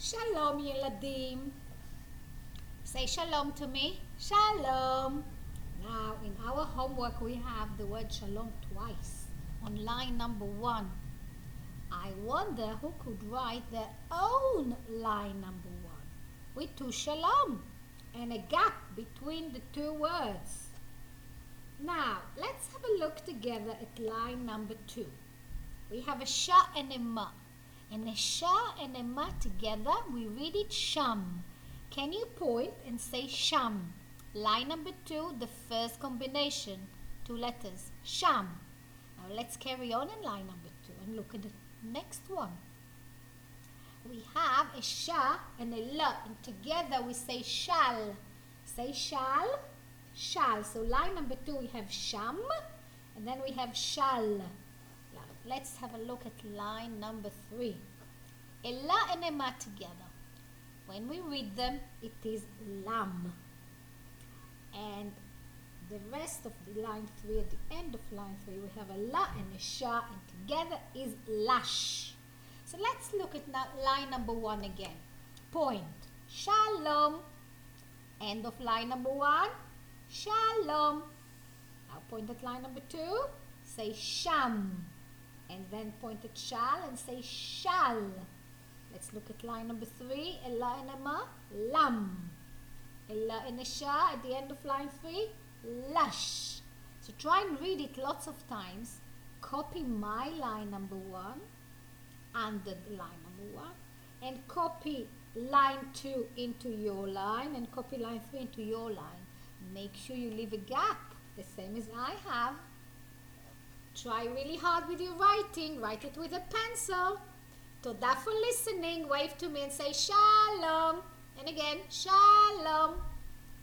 Shalom Yeladim. Say shalom to me. Shalom. Now in our homework we have the word shalom twice on line number 1. I wonder who could write their own line number 1 with 2 shalom and a gap between the 2 words. Now let's have a look together at line number 2. We have a sha and a ma. And a sha and a ma together, we read it sham. Can you point and say sham? Line number 2, the first combination, 2 letters, sham. Now let's carry on in line number 2 and look at the next one. We have a sha and a la, and together we say shall. Say shall, shall. So line number 2 we have sham, and then we have shall. Let's have a look at line number 3. A la and a ma together. When we read them, it is lam. And the rest of the line 3, at the end of line 3, we have a la and a sha, and together is lash. So let's look at line number 1 again. Point. Shalom. End of line number 1. Shalom. Now point at line number 2. Say sham. And then point at shall and say shall. Let's look at line number 3. A la and a ma, lam. A la and a sha at the end of line 3, lush. So try and read it lots of times. Copy my line number 1 under the line number 1. And copy line 2 into your line. And copy line 3 into your line. Make sure you leave a gap, the same as I have. Try really hard with your writing. Write it with a pencil. Toda for listening. Wave to me and say shalom. And again, shalom.